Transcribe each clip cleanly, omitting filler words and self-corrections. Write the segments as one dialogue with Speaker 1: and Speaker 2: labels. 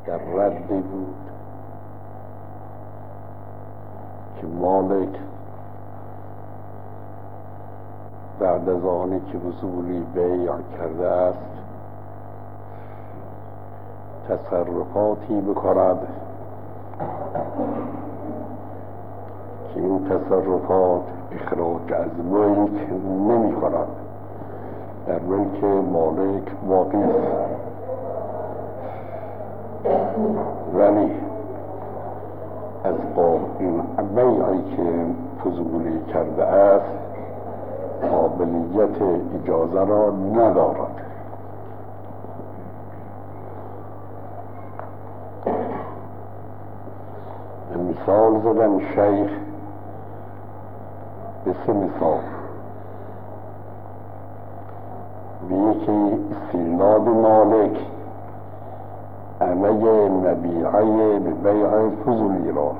Speaker 1: در ردی بود که مالک بعد از آنی که وصولی بیع کرده است تصرفاتی بکند که این تصرفات اخراج از ملک نمی کند، در ملک مالک باقی است، ولی از این بیعی که فضولی کرده است قابلیت اجازه را ندارد. مثال زدن شیخ به 3 مثال. به یکی استیلاد مالک عمه مبیعه به بیع فضولی را،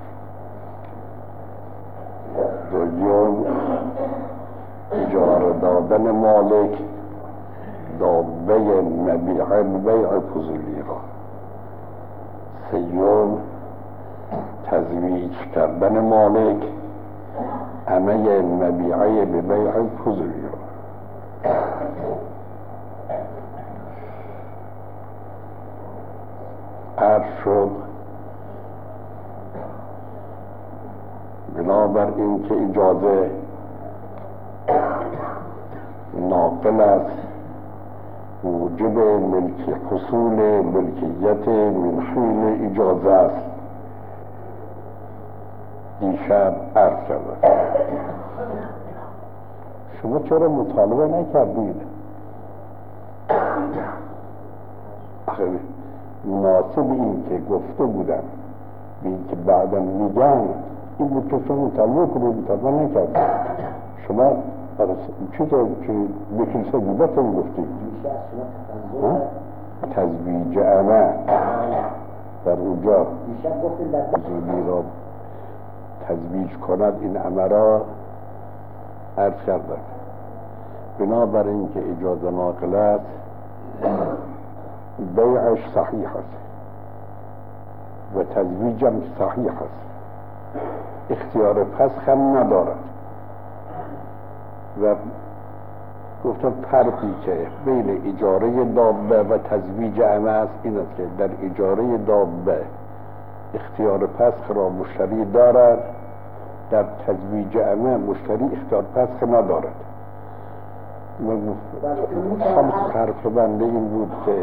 Speaker 1: دوم اجاره دادن مالک دابه مبیعه به بیع فضولی را، سوم تزویج کردن مالک عمه مبیعه به بیع فضولی را. عرض شد بنابر این که اجازه ناقل است موجب ملک حصول ملکیت من حین اجازه است. دیشب عرض شد شما چرا مطالبه نکردید؟ آخه مناسب این که گفته بودم به این که بعدا میگن این بود که شما مطالبه کنید، مطالبه نکردید. شما چیز که بکیل سبیبت هم گفتید تزویج عمه در اونجا زولی را تزویج کند این عمه را عرض کردن. بنابر این که اجازه ناقل است بیعش صحیح است و تزویجم صحیح است، اختیار پسخ هم ندارد. و گفتم فرقی که بین اجاره دابه و تزویج عمه است این است که در اجاره دابه اختیار پسخ را مشتری دارد، در تزویج عمه مشتری اختیار پسخ ندارد. خمس حرف بنده این بود که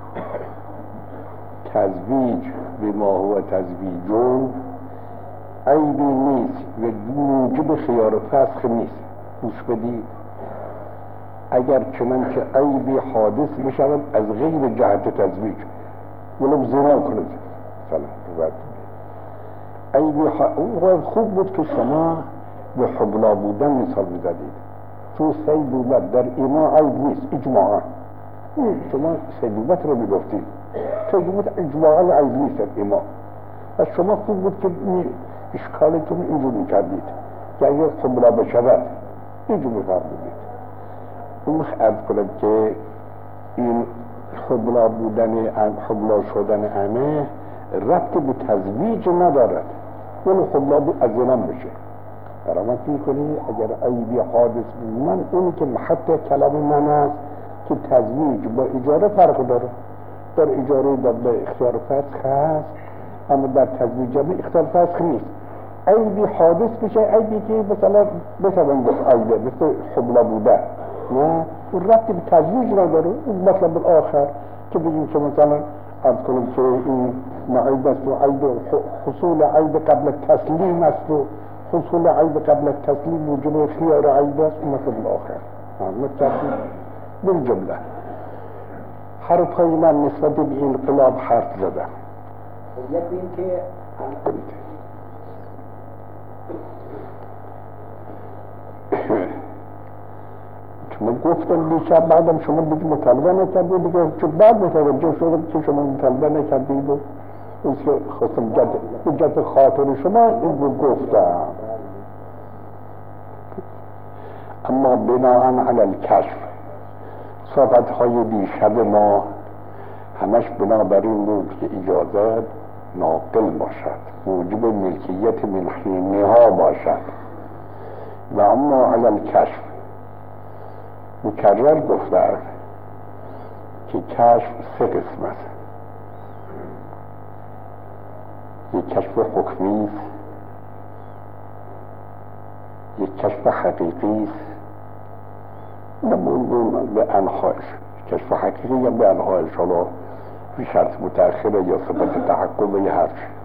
Speaker 1: تزویج بما هو تزویجون عیبی نیست و موجب خیار پسخ نیست. گوش بدید، اگر چنانچه عیبی حادث بشود از غیر جهت تزویج ولو زنا کنید مثلا عیبی خوب بود که شما به حبلا بودن مثال بزدید. چون سیدوبت در ایما عیب نیست اجماعا. شما سیدوبت رو میگفتید، سیدوبت اجماعا عیب نیست در ایما. و شما خوب بود که اشکالتون اینجور میکردید که اگر حبلا بشود اینجور میفرمودید. اون عرض کنم که این حبلا بودن حبلا شدن عمه ربطی به تزویج ندارد، ولی حبلا بود از زنم بشه. فرامت میکنی اگر عیبی حادث من اونی که محط کلام من است که تزویج با اجاره فرق داره. در اجاره دابه اختیار فسخ هست اما در تزویج هم اختیار فسخ نیست. عیبی حادث بشه، عیبی که مثلا بتوان گفت عیبه مثل حبلا بوده نه اون ربطی به تزویج نداره. اون مطلب آخر که بگیم که مثلا عرض کنیم که این معیب است و عیب حصول عیب قبل تسلیم است و حصول عیب قبل تسلیم موجب خیار عیب است. اون مطلب آخر مطلب بالجمله حرف های من نسبت به انقلاب حرف زدم.
Speaker 2: یک این که
Speaker 1: من گفتم دیشب بعدم شما دیگه مطالبه نکردید دیگه، چون بعد متوجه شدم که شما مطالبه نکردید و اون که خواستم جد خاطر شما این رو گفتم. اما بناهن علی الکشف صحبت های دیشب ما همش بنابراین بود که اجازه ناقل باشد، موجب ملکیت من حینها باشد. و اما علی الکشف مکرر گفتند که کشف سه قسم است. یک کشف حکمی است، یک کشف حقیقی است، به انواعش. کشف حقیقی یا به انواعش، حالا به شرط متأخره یا صفت تحقق یا هر چی.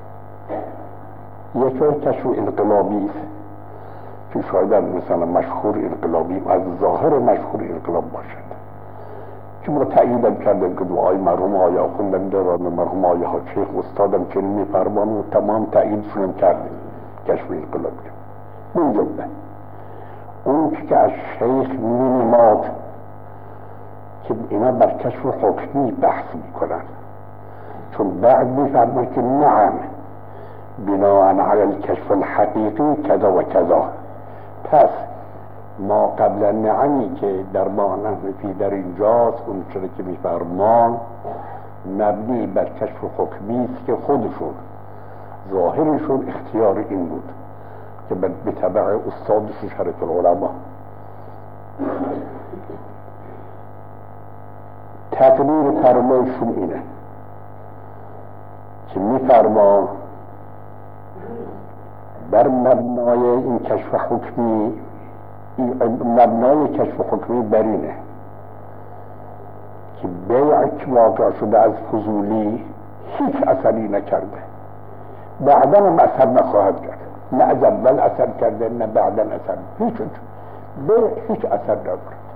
Speaker 1: یک کشف انقلابی است که شاید مثلا مشهور انقلابی از ظاهر مشهور انقلاب باشد که ما تأییدم کردم که دعای مرحوم آقای آخوندم مرحوم آقای شیخ استادم چنین می‌فرمان و تمام تأییدشون کردیم. کشف انقلابی اون جمله اون که از شیخ می‌نماد که اینا بر کشف حکمی بحث میکنن، چون بعد می‌فرماید که نعم بناء علی الکشف الحقیقی کذا و کذا. پس ما قبل نعمی که در ما نحوی در اینجاست، اون چرا که می‌فرمان مبنی بر کشف حکمی است که خودشون ظاهرشون اختیار این بود که به تبع استادشون شریف العلماء تقریر فرمایشون اینه که می‌فرمان بر مبنای این کشف حکمی، مبنای کشف حکمی بر اینه که بیع که واقع شده از فضولی هیچ اثری نکرده، بعدا هم اثر نخواهد کرد، نه از اول اثر کرده نه بعدا اثر، هیچ اثر ندارد.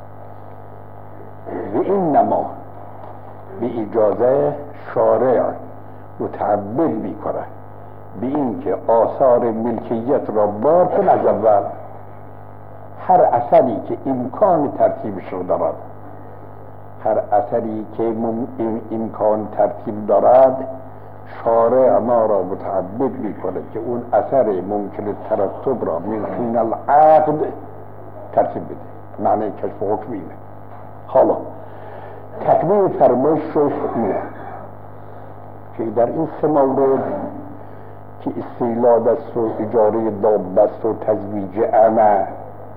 Speaker 1: و این نما به اجازه شارع متعبد میکنه به این که آثار ملکیت را بار کن از اول. هر اثری که امکان ترتیبش رو دارد، هر اثری که امکان ترتیب دارد، شارع ما را متعبد میکنه که اون اثر ممکن ترتب را من حین العقد ترتیب بده. معنی کشف حکمی اینه. حالا تکمیل فرمایش شیخ اینه که در این سه مورد که استیلاد است و اجاره دابه است و تزویج اعمه،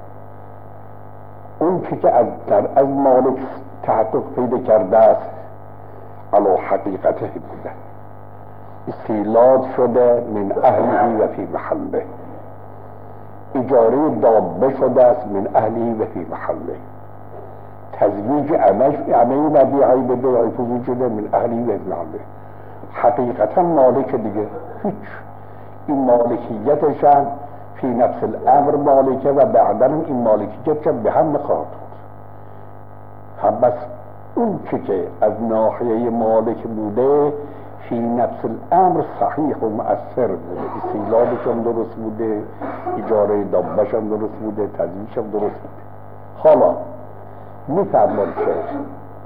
Speaker 1: اون که از مالک تحقق پیدا کرده است علی حقیقته بوده، استیلاد شده من اهلی و فی محله، اجاره دابه شده است من اهلی و فی محله، تزویج اعمه و بیعی به بیعی فضول شده من اهلی و فی محله. حقیقتا مالک دیگه هیچ، این مالکیتش هم فی نفس الامر مالکه و بعدا این مالکیت هم به هم نخواهد هم بس اون که از ناحیه مالک بوده فی نفس الامر صحیح و مؤثر بوده، استیلادش هم درست بوده، اجاره دابش هم درست بوده، تزویجش هم درست بوده. حالا میفرمان شیخ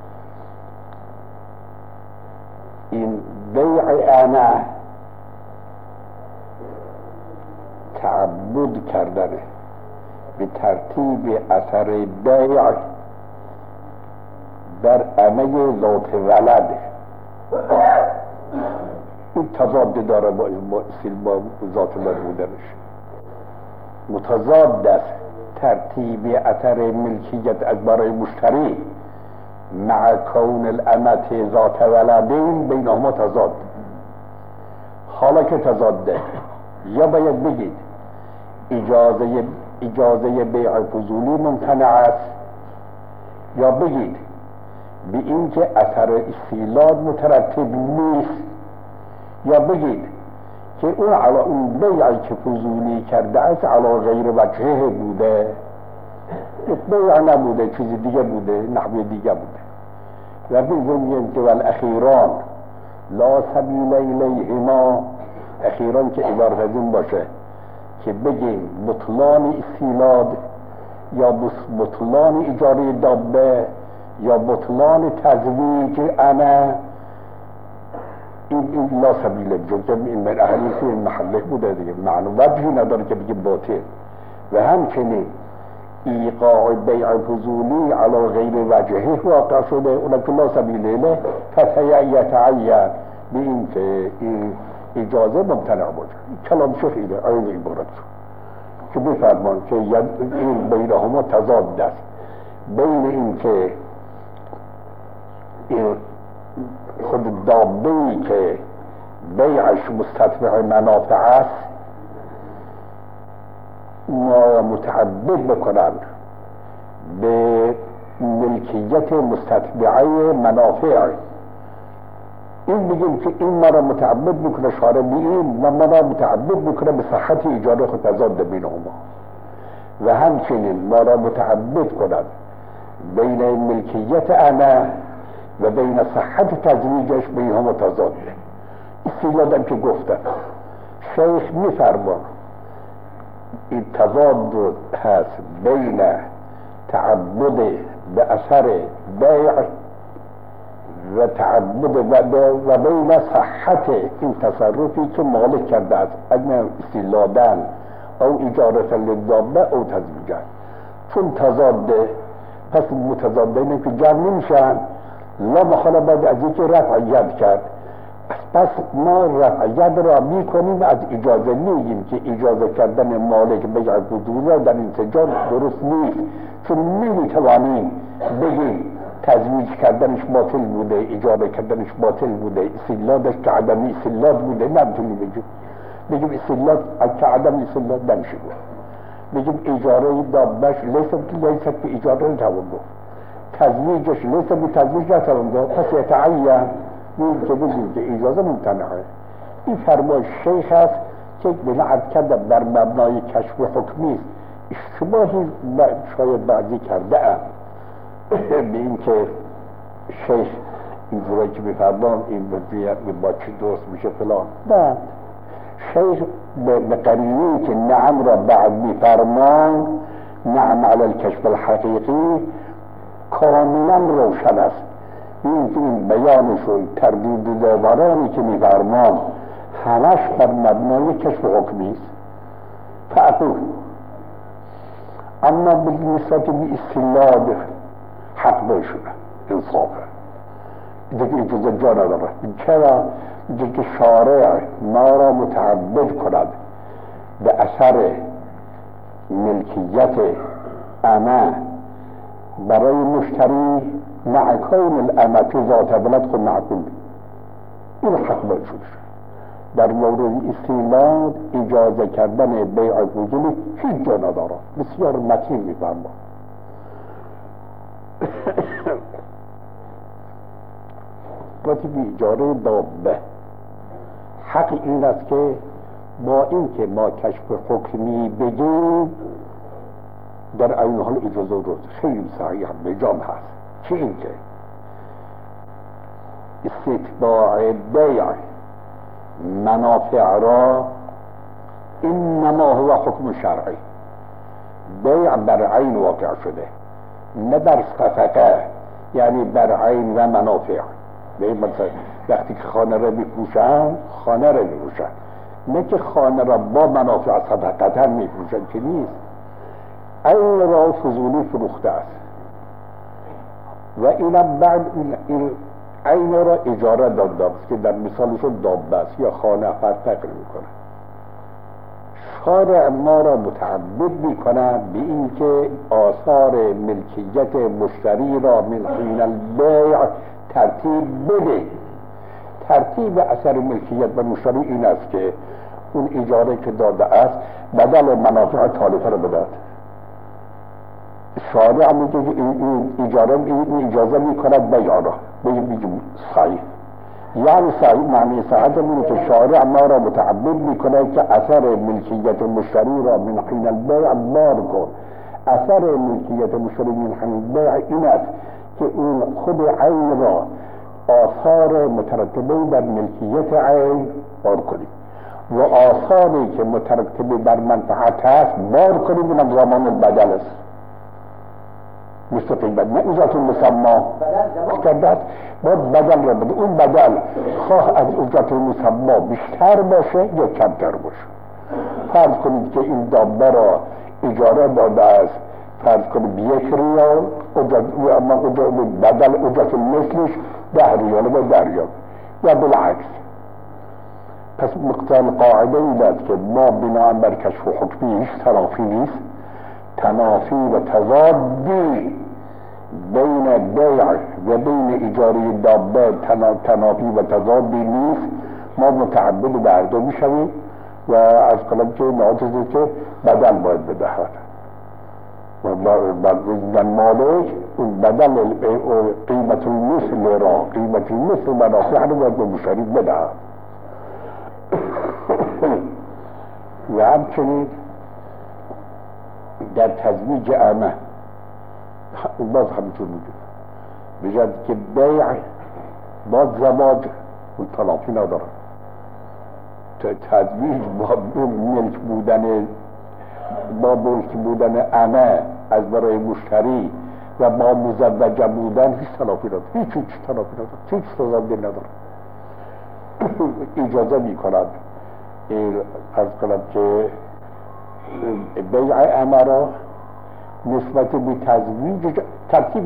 Speaker 1: این بیع انا تعبد کردنه به ترتیب اثر بیع در عمه ذات ولد، این تضاد داره با ذات ولد بودنش، متضاد است. ترتیب اثر ملکیت از برای مشتری مع کون الامت ذات ولدین بینهما تضاد. حالا که تضاده، یا باید بگید اجازه بیع فضولی ممتنع است، یا بگید به این که اثر استیلاد مترتب نیست، یا بگید که اون بیعی که فضولی کرده است علی غیر وجهه بوده، بیع نبوده، چیزی دیگه بوده، نحوه دیگه بوده. و بگویم که والاخیران لا سبیل الیهما، اخیران که عبارت از این باشه که بگیم بطلان استیلاد یا بطلان اجاره دابه یا بطلان تزویج انا، این لا سبیل جزء این من اهلی این محله بوده دیگه، معنی وجهی نداره که بگیم باطل. و همچنین ایقاع بیع فضولی علی غیر وجهه واقع شده، اون که لا سبیل الیه، یتعین به این که این اجازه ممتنع باشه. کلام شخیره این عبارت که بفرمان که این بینهما تضاد است، بین این که این خود دابه‌ای که بیعش مستتبع منافع است ما متعبد بکنند به ملکیت مستتبعه منافع، این بگیم که این ما را متعبد میکنه شارع به این و ما را متعبد میکنه به صحت ایجاد خود تضاد بینهما، و همچنین ما را متعبد کند بین ملکیت انا و بین صحت تزویجش بینهما تضاده. استیلادم که گفتن شیخ میفرمان این تضاد هست بین تعبد به اثر بیع و تعبد و بین صحت این تصرفی که مالک کرده است، اگر استیلادن او اجارت للدابه او تزویجن، چون تضاده پس متضادین که جمع نمیشن، لا محاله باید از یکی رفع ید کرد، پس ما رفع ید را میکنیم از اجازه، میگیم که اجازه کردن مالک بیع فضولی در این سجاد درست نیست، چون نمیتوانیم بگیم تزویج کردنش باطل بوده، اجاره کردنش باطل بوده، استدلالش که عدمی استدلال بوده، نمیتونیم بگیم استدلال که عدمی استدلال نمیشه، بگیم اجاره دابش لیست به اجاره نتوان گفت، تزویجش لیست به تزویج نتوان گفت، پس یتعین که بگیم که اجازه ممتنعه. این فرمای شیخ است که بنعت کرده بر مبنای کشف حکمی است. اشتباهی شاید بعضی کرده ام به این که شیخ اینجوری که بفرمان این با چی درست میشه فلان، نه، شیخ به قرینی که نعم را بعد میفرمان، نعم علی الکشف الحقیقی کاملا روشن است. این بیانشون تردید داورانی که میفرمان همش بر مبنای کشف حکمی است. فاقول اما بالنسبت به استناد حق باشونه انصافه دیگه اجازه جا نداره. چرا؟ دیگه شارع ما را متعبد کند به اثر ملکیت امه برای مشتری مع کون الامه که ذات ولد خود معقول، این حق باشونه. در مورد استناد اجازه کردن بیع فضولی هیچ جا نداره، بسیار متین میفرما. وقتی به اجاره دابه حق این است که با این که ما کشف حکمی بگیم در این حال اجازه رو خیلی صحیح به جام هست، چه این که استتباع بیع منافع را انما هو حکم شرعی، بیع بر عین واقع شده نه بر صفقه، یعنی بر عین و منافع. به مثلا وقتی که خانه را میفروشن خانه را میفروشن، نه که خانه را با منافع صفقتا میفروشن، که نیست. عین را فضولی فروخته است و اینم بعد این عین را اجاره داده است که در مثالشون دابه است یا خانه فرق میکنه. شارع ما را متعبد میکنه به این که آثار ملکیت مشتری را من حین البیع ترتیب بده. ترتیب اثر ملکیت به مشتری این است که اون اجاره که داده است بدل منافع تالفه را بدهد. شارع میگه این اجازه میکند بیع را، بگیم صحیح، یعنی صحیح معنی صحت اینه که شارع ما را متعبد میکنه که اثر ملکیت مشتری را من حین البیع بار کن. اثر ملکیت مشتری من حین البیع این است که اون خود عین را آثار مترتبه بر ملکیت عین بار کنیم و آثاری که مترتبه بر منفعت هست بار کنیم. اونم زمان البدل است، مستقیمت نه اجرت المسمى کردت باید بدل را بده. اون بدل خواه از اجرت المسمى بیشتر باشه یا کمتر باشه. فرض کنید که این دابه را اجاره داده است فرض کنیم 1 ریال، اما بدل اجرت مثلش 10 ریال و 10 ریال یا بالعکس. پس مقتضای قاعده این است که ما بناء بر کشف حکمی هیچ تنافی نیست، تنافی و تضادی بین بیع و بین اجاره دابه تنافی و تضادی نیست. ما متعبد به هر دو میشویم و از کنم که ناجزه که بدل باید بدهد و مالک اون بدل قیمت المثل را قیمت المثل منافع رو باید به مشتری بدهد. و همچنین در تزویج امه باز همچون میگه بجد که بیع باز زواج اون تنافی نداره. تزویج با ملک بودن امه از برای مشتری و با مزوجه بودن هیچ تنافی نداره، هیچ تنافی نداره، هیچ تضادی نداره. اجازه میکند از کنم که بیع امه را نسبت به تزویج ترتیب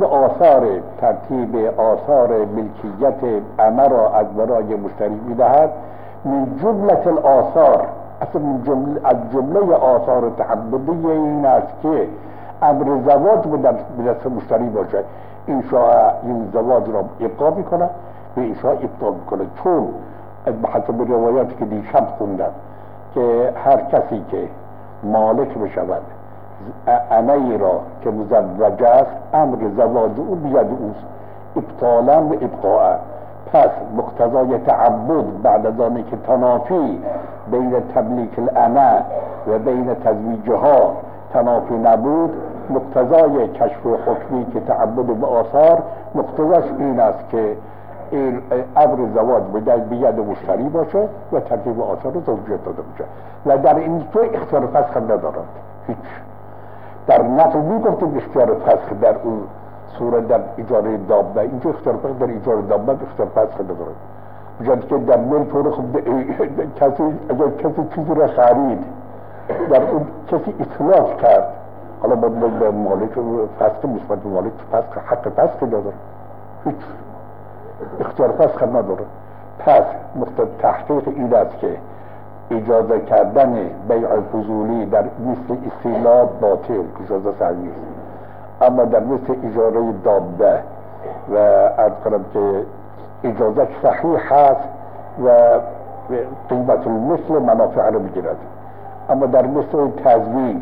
Speaker 1: آثار ملکیت امه را از برای مشتری میدهد. من جمله الآثار، اصلا از جمله آثار تعبدی این است که امر زواج به دست مشتری باشه. این زواج را ابقا میکنه و انشاء ابطال میکنه، چون به حسب روایاتی که دیشب خوندم که هر کسی که مالک بشود امه‌ای را که مزوجه است، امر زواج او بید اوست، ابطالا و ابقاء. پس مقتضای تعبد بعد از آنی که تنافی بین تملیک الامه و بین تزویجها تنافی نبود، مقتضای کشف حکمی که تعبد به آثار مقتضاش این است که این امر زواج به ید مشتری باشه و ترتیب آثار رو زوجیت داده باشه و در این تو اختیار فسخ ندارد. هیچ در نقل میگفتیم اختیار فسخ در اون صورت در اجاره دابه، اینجا اختیار فسخ در اجاره دابه اختیار فسخ ندارد. بجد که در ملک رو خب اگر کسی چیزی را خرید در اون کسی اطلاق کرد، حالا باید به مالک فسخ نسبت به مالک فسخ حق فسخ نداره، هیچ اختیار فسخ نداره. پس تحقیق این است که اجازه کردن بیع فضولی در مثل استیلاء باطل اجازه صحیح است، اما در مثل اجاره دابه و عرض کنم که اجازه صحیح هست و قیمت المثل منافع رو بگیرد، اما در مثل تزویج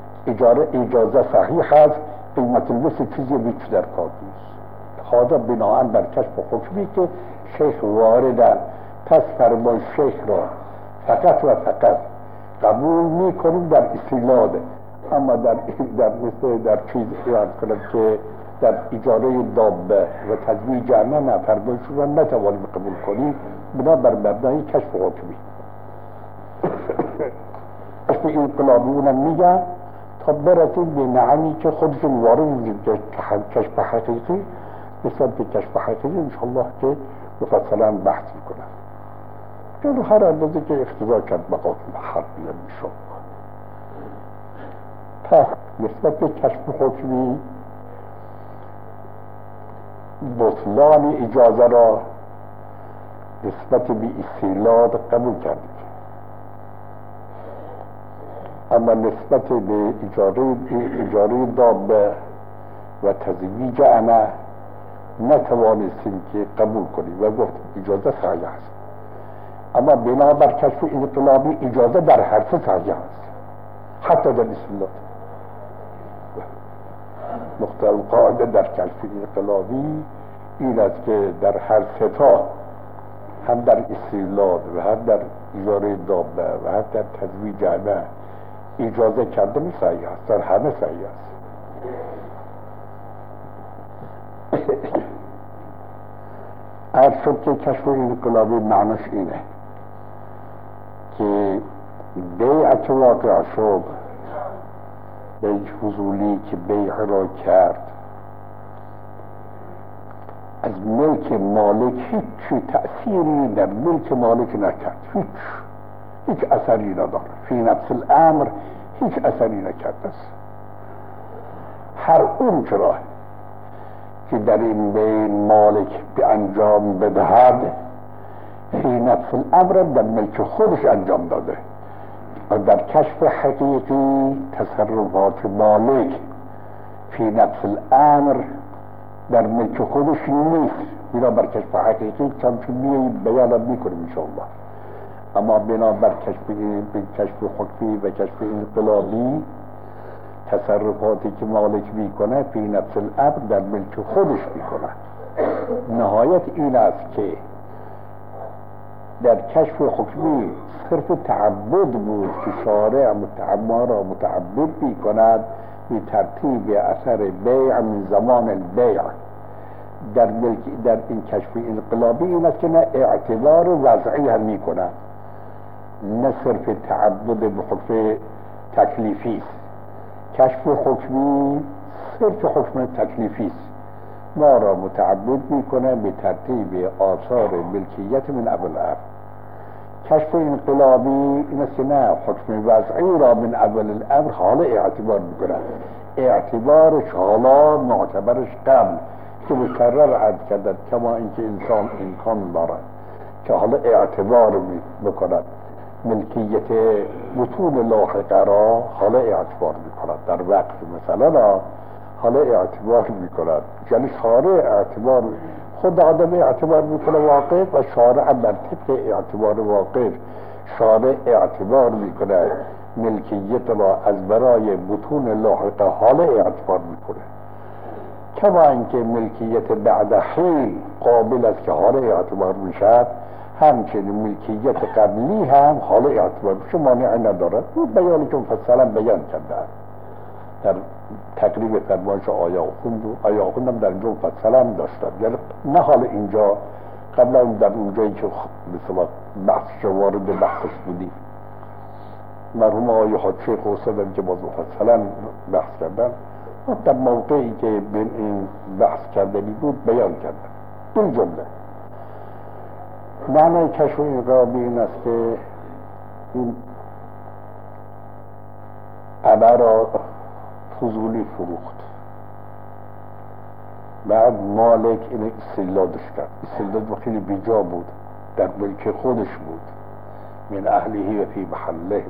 Speaker 1: اجازه صحیح هست، قیمت المثل چیزی بیش در کار نیست. هذا بناء بر کشف حکمی که شیخ واردن. پس فرمان شیخ را فقط و فقط قبول میکنیم در استیلاد، اما در مثل در چیز یاد کنم که در اجاره دابه و تزویج نه فرمایش را نتوانیم قبول کنیم بنا بر مبنای کشف حکمی. کشف انقلابی اونم میگن تا برسیم به نعمی که خودشون وارد کشف حقیقی نسبت به کشف حقیقی انشاءالله که مفصلا بحث میکنم. چون هر اندازه که اقتضا کرد مقام حق میشد. پس نسبت به کشف حکمی بطلان اجازه را نسبت به استیلاد قبول کردیم، اما نسبت به اجاره دابه و تزویج امه نتوانستیم که قبول کنیم و گفت اجازه صحیح است، اما بنابر کشف انقلابی اجازه در هر سه صحیح است، حتی در استیلاد. نقطه قاعده در کشف انقلابی این است که در هر سه تا، هم در استیلاد و هم در اجاره دابه و هم در تزویج امه اجازه کردن صحیح است، در همه صحیح است. عرض شد که کشف انقلابی معناش اینه که بیعت واقع شد، بیع فضولی که بیع را کرد از ملک مالک هیچ تأثیری در ملک مالک نکرد، هیچ اثری نداره، فی نفس الامر هیچ اثری نکرد است. هر اون چرا که در این بین مالک به انجام بدهد فی نفس الامر در ملک خودش انجام داده و در کشف حقیقی تصرفات مالک فی نفس الامر در ملک خودش نیست. بنا بر کشف حقیقی چنانچه بیان میکنیم انشاءالله. اما بنا بر کشف حکمی و کشف انقلابی تصرفاتی که مالک میکنه فی نفس الامر در ملک خودش میکنه. نهایت این است که در کشف حکمی صرف تعبد بود که شارع ما را متعبد میکند به ترتیب اثر بیع من زمان البیع. در این کشف انقلابی این است که نه اعتبار وضعی هم میکنند، نه صرف تعبد به حکم تکلیفی است. کشف حکمی صرف حکم تکلیفی است، ما را متعبد میکنه به ترتیب آثار ملکیت من اول الامر. کشف انقلابی این است که نه حکم وضعی را من اول الامر حالا اعتبار میکنه، اعتبارش حالا معتبرش قبل که مکرر عرض کردن، کما اینکه انسان امکان دارد که حالا اعتبار بکند ملکیت متون لاحقه را حالا اعتبار میکند در وقت مثلا حالا اعتبار میکند. یعنی شارع اعتبار خود آدم اعتبار میکنه واقع و شارع هم بر طبق اعتبار واقع شارع اعتبار میکنه ملکیت را از برای متون لاحقه حالا اعتبار میکنه. کما اینکه ملکیت بعد حین قابل است که حالا اعتبار میشد، همچنین ملکیت قبلی هم حالا اعتبار میشه، مانعی ندارد. این بیانی که مفصلا بیان کرده در تقریب فرمایش آیا خوندم در اینجا مفصلا داشتم. یعنی نه حالا اینجا، قبلا در اونجایی که مثلا بحث وارد بحثش بودیم مرحوم آیا حاجی قوسدن که باز مفصلا بحث کردن، در موقعی که به این بحث کردنی بود بیان کردن. این جمله معنی کشف انقلابی این است که این عبر را فضولی فروخت، بعد مالک این استعلادش کرد. استعلاد خیلی بیجا بود، در ملک خودش بود، من اهلیه و فی محله.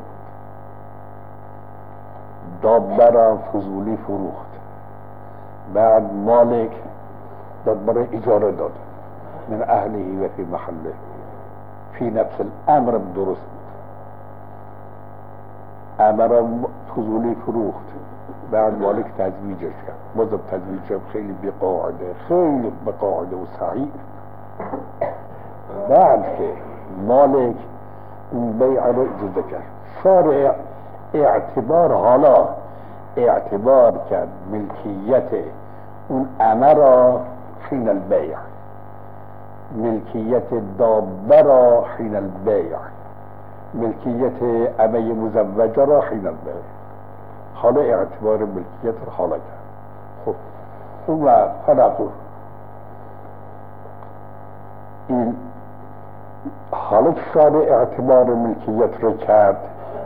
Speaker 1: دابه را فضولی فروخت، بعد مالک داد برای اجاره داد، من اهلیه و فی محله. فی نفس الامر درست بود. امر فضولی فروخت، بعد مالک تزویجش کرد. بازم تزویجش خیلی بقاعده و صحیح. بعد که مالک این بیع رو اجازه کرد، شارع حالا اعتبار کرد ملکیت اون امر را حین البیع، ملکیت دابه را حین البیع، ملکیت امه مزوجه را حین البیع. حالا اعتبار ملکیت را حالا کرد. خب اون و فرقو این حالا شارع اعتبار ملکیت را کرد،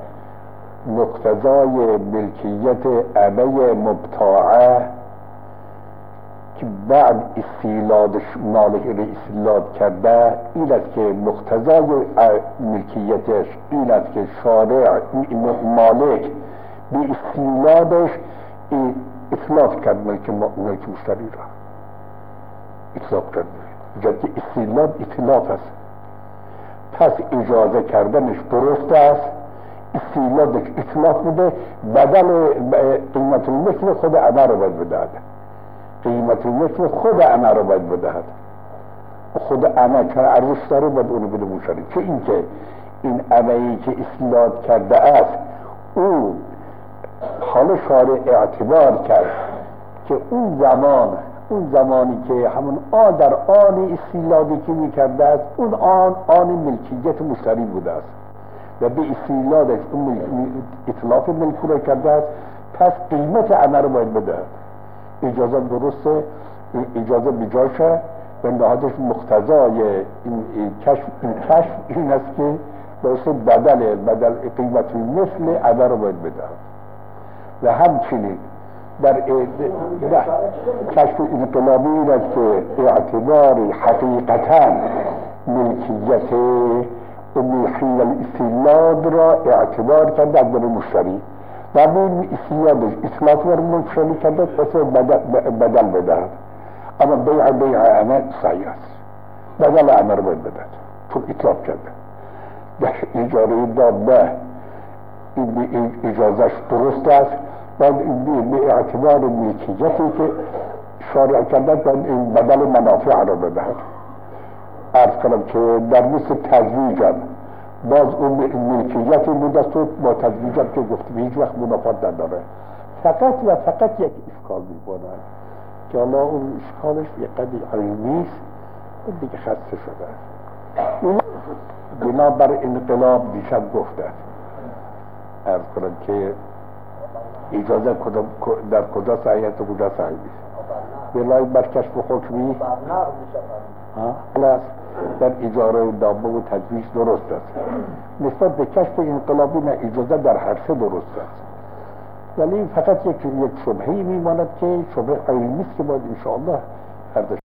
Speaker 1: مقتضای ملکیت امه مبتاعه که بعد استیلادش مالک را استیلاد کرده، این است که مقتضای ملکیتش این است که شارع مالک به استیلادش اطلاق کرد ملک مشتری را اطلاق کرد. جدی استیلاد اطلاق است، پس اجازه کردنش درست است. استیلادش اطلاق بوده، بدل قیمت المثل خود امر رو باید بدهد، قیمت المثل خود امر رو باید بدهد. خود امر که ارزش داره باید اونو بده مشتری. چه اینکه این امری که استیلاد کرده است او حالا شارع اعتبار کرد که اون زمانی که همون در آن استیلادی که میکرده است اون آن ملکیت مشتری بوده است و به استیلادش اون اطلاق ملک رو کرده است، پس قیمت امر رو باید بده. اجازه درسته، اجازه بجاشه و نهادش مقتضای این کشف این است که درسته بدل قیمت مثل امر رو باید بده. و همچنین در کشف انقلابی این است که اعتبار حقیقتا ملکیت ملحی و الاستیلاد را اعتبار کرد از دل مشتری و این استیلادش اطلاعات را مشتری کرده پس بدل بدهد. اما بیع عمل صحیح است، بدل عمل رو بدهد چون اطلاق کرده. در اجاره داده این اجازهش درست است، باید به اعتبار ملکیتی که شارع کرده باید این بدل منافع را بدهد. عرض کنم که در مثل تزویج هم باز اون ملکیت بودست و با تزویج هم که گفتم هیچ وقت منافات نداره، فقط و فقط یک اشکال می‌باند که حالا اون اشکالش یه قدری علمی است دیگه خسته شده. بنابر انقلاب دیشب گفته عرض کنم که اجازه در کجا صحیح است و کجا صحیح نیست. بلای بر کشف حکمی در اجاره دابه و تزویج درست است. نسبت به کشف انقلابی نه اجازه در هر سه درست است، ولی فقط یک شبهه‌ای میماند که شبهه علمی است که باید انشاءالله